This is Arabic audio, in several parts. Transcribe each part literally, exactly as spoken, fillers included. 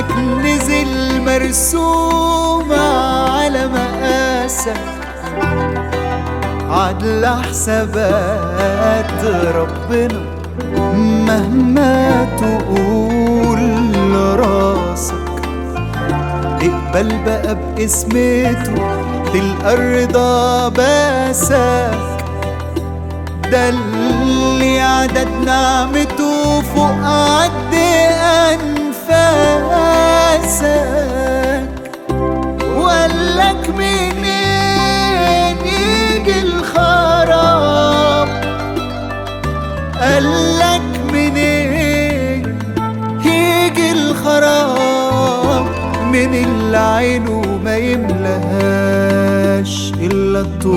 اسمك نزل مرسوم على مقاسك، عدل حسابات ربنا مهما تقول راسك. اقبل بقى باسمته تلقى الرضا باسك، ده اللي عدد نعمته فوق عد أنفاسك. وقالك منين يجي الخراب، قالك منين يجي الخراب، من اللي عينه ما يملهاش إلا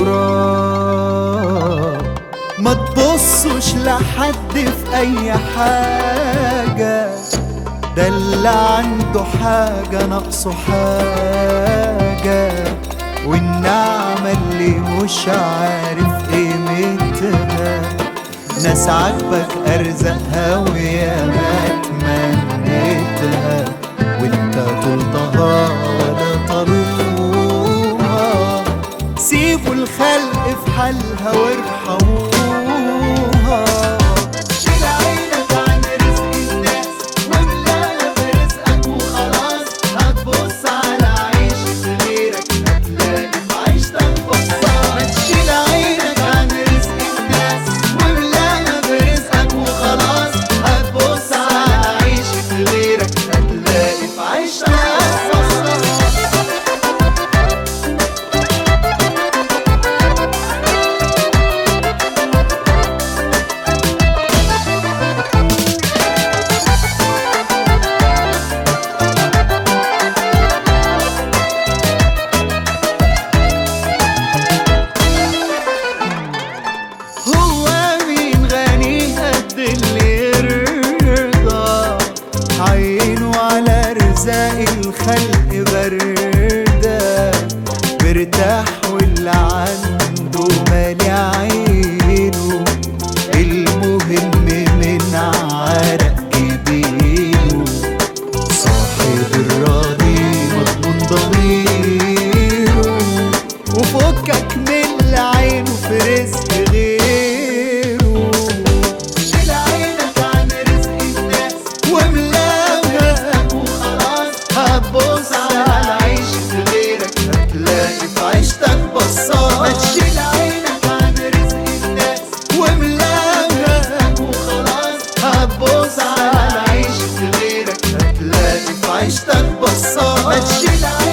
التراب. ما تبصوش لحد في أي حاجة، ده اللي عنده حاجة ناقصه حاجة، والنعمة اللي مش عارف قيمتها ناس عاجبك أرزقها ويا ما تمنيتها، وانت طلتها ولا طلوها. سيبوا الخلق في حالها وارحموها. شيل عينك عن رزق الناس واملاها برزقك وخلاص. هتبص على عيشة غيرك هتلاقي في عيشتك بصات. شيل عينك عن رزق الناس واملاها برزقك وخلاص. هتبص على عيشة غيرك هتلاقي في عيشتك بصات. عينه على رزاق الخلق بردة برتاح، واللي عنده مالي عينه. المهم من عرق جبينه، صاحب الراضي مضمون ضميره. وفكك من اللي عينه في رزق غيره. شيل عينك عن رزق الناس واملاها وخلاص. هتبص على عيشة غيرك هتلاقي في عيشتك بصات. ما تشيل عينك عن رزق الناس واملاها وخلاص. هتبص على عيشة غيرك هتلاقي في عيشتك بصات. ما تشيل